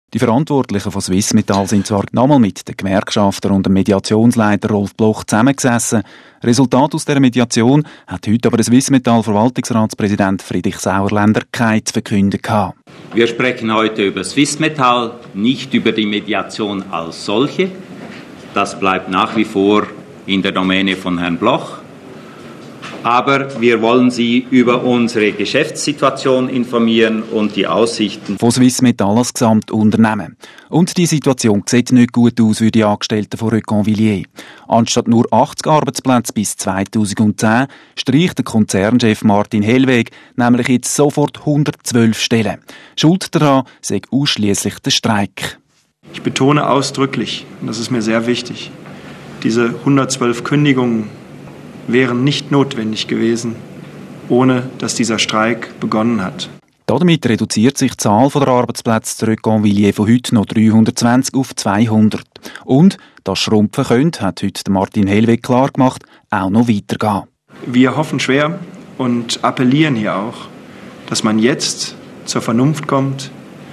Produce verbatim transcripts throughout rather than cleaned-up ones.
Die Verantwortlichen von Swissmetall sind zwar nochmal mit den Gewerkschaftern und dem Mediationsleiter Rolf Bloch zusammengesessen. Resultat aus dieser Mediation hat heute aber der Swissmetall-Verwaltungsratspräsident Friedrich Sauerländer kein zu verkünden gehabt. Wir sprechen heute über Swissmetall, nicht über die Mediation als solche. Das bleibt nach wie vor in der Domäne von Herrn Bloch. Aber wir wollen Sie über unsere Geschäftssituation informieren und die Aussichten von Swissmetall als Gesamtunternehmen. Und die Situation sieht nicht gut aus für die Angestellten von Reconvilliers. Anstatt nur achtzig Arbeitsplätze bis zweitausendzehn streicht der Konzernchef Martin Hellweg nämlich jetzt sofort hundertzwölf Stellen. Schuld daran sei ausschliesslich der Streik. Ich betone ausdrücklich, und das ist mir sehr wichtig, diese hundertzwölf Kündigungen wären nicht notwendig gewesen, ohne dass dieser Streik begonnen hat. Damit reduziert sich die Zahl der Arbeitsplätze der Reconvilliers von heute noch dreihundertzwanzig auf zweihundert. Und das schrumpfen könnte, hat heute Martin Hellweg klar gemacht, auch noch weitergehen. Wir hoffen schwer und appellieren hier auch, dass man jetzt zur Vernunft kommt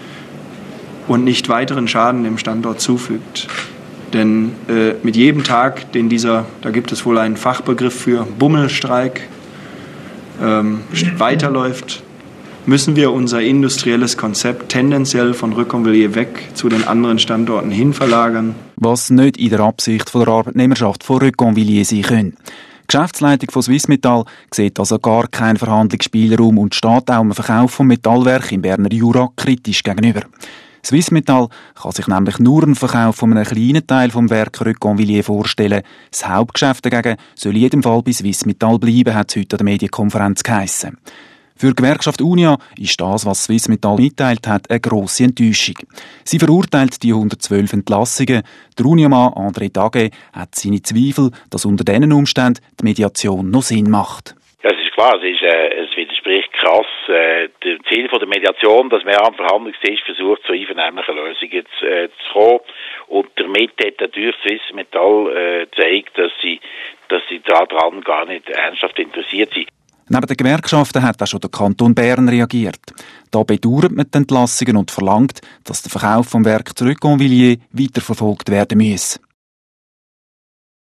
und nicht weiteren Schaden dem Standort zufügt. Denn äh, mit jedem Tag, den dieser, da gibt es wohl einen Fachbegriff für, Bummelstreik, ähm, weiterläuft, müssen wir unser industrielles Konzept tendenziell von Reconvilliers weg zu den anderen Standorten hin verlagern. Was nicht in der Absicht von der Arbeitnehmerschaft von Reconvilliers sein können. Die Geschäftsleitung von Swissmetall sieht also gar keinen Verhandlungsspielraum und steht auch dem Verkauf von Metallwerk im Berner Jura kritisch gegenüber. Swissmetall kann sich nämlich nur einen Verkauf von einem kleinen Teil vom Werk Reconvilliers vorstellen. Das Hauptgeschäft dagegen soll in jedem Fall bei Swissmetall bleiben, hat es heute an der Medienkonferenz geheissen. Für die Gewerkschaft Unia ist das, was Swissmetall mitteilt hat, eine grosse Enttäuschung. Sie verurteilt die hundertzwölf Entlassungen. Der Uniamann André Dage hat seine Zweifel, dass unter diesen Umständen die Mediation noch Sinn macht. Ja, es ist klar, es, ist, äh, es widerspricht krass äh, dem Ziel von der Mediation, dass man am Verhandlungstisch versucht, zu einvernehmlichen Lösungen zu, äh, zu kommen. Und damit hat natürlich Swissmetall äh, gezeigt, dass sie, dass sie daran gar nicht ernsthaft interessiert sind. Neben den Gewerkschaften hat auch schon der Kanton Bern reagiert. Da bedauert man die Entlassungen und verlangt, dass der Verkauf vom Werk zu Reconvilliers weiterverfolgt werden muss.